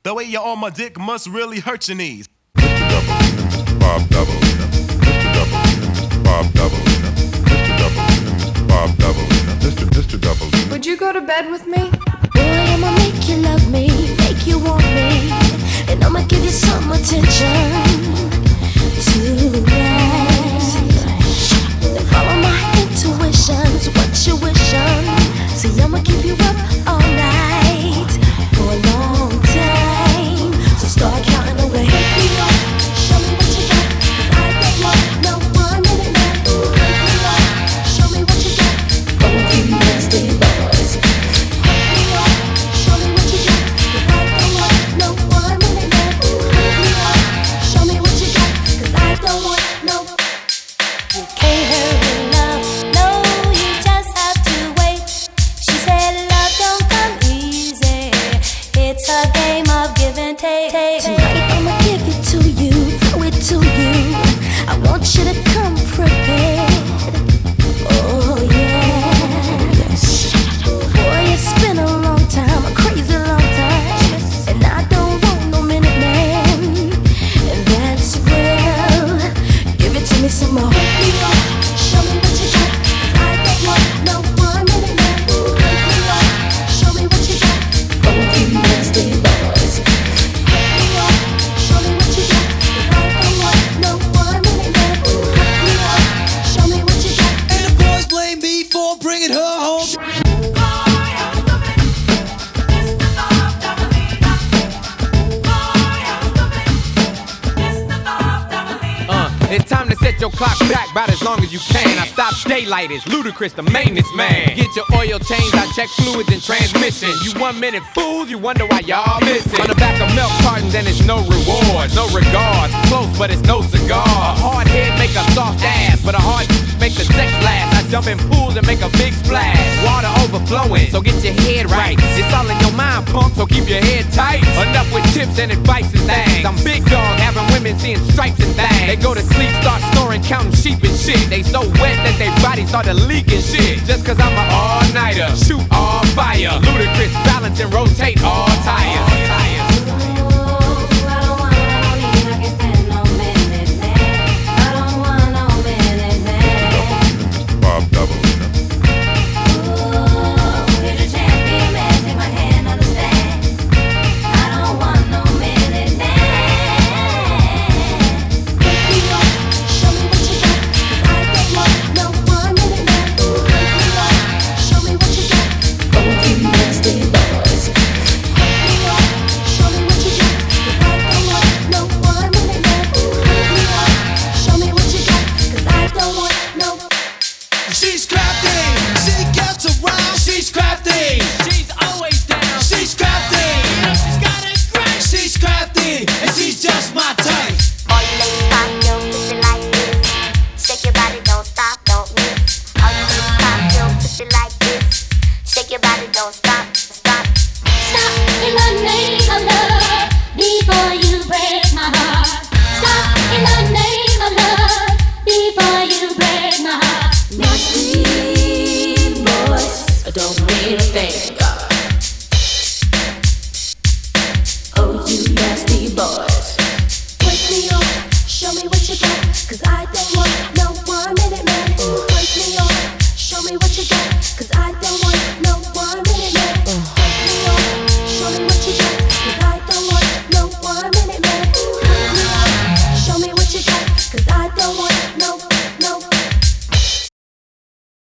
The way you're on my dick must really hurt your knees. Mr. Doubleina, Mr. Bob Doubleina, Mr. Doubleina, Mr. Bob Doubleina, Mr. Doubleina, Mr. Bob Doubleina, Mr. Doubleina. Would you go to bed with me? Boy, I'ma make you love me, make you want me, and I'ma give you some attention tonight. Then follow my intuitions, what you wishin'. See, I'ma keep you up all night for a long time. So start counting away. Wake me up, show me what you got, 'cause I don't want no 1 minute left. Wake me up, show me what you got, both you nasty boys. Wake me up, show me what you got, 'cause I don't want no 1 minute left. Wake me up, show me what you got, 'cause I don't want no. You can't hurry love, no, you just have to wait. She said love don't come easy, it's a game of give and take. Tonight I'ma give it to you, throw it to you. I want you to come prepared. Oh yeah, yes. Boy, it's been a long time, a crazy long time, and I don't want no minute man, and that's real. Give it to me some more. Wake me up, show me what you got, 'cause I don't want no 1 minute man. Wake me up, show me what you got, both you nasty boys. Wake me up, show me what you got, 'cause I don't want no 1 minute man. Wake me up, show me what you got. And the boys blame me for bringing her home. It's time to set your clock back about as long as you can. I stop daylight, it's Ludacris, the maintenance man. Get your oil changed, I check fluids and transmission. You 1 minute fools, you wonder why y'all missing. On the back of milk cartons and it's no rewards, no regards. Close, but it's no cigar. A hard head make a soft ass, but a hard make the sex last. I jump in pools and make a big splash. Water overflowing, so get your head right. It's all in your mind, punk, so keep your head tight. Enough with tips and advice and things. I'm big dog, having women seeing stripes and things. They go to sleep, start snoring, counting sheep and shit. They so wet that their bodies started leaking shit. Just 'cause I'm an all-nighter, shoot all fire. Ludacris, balance and rotate all tires.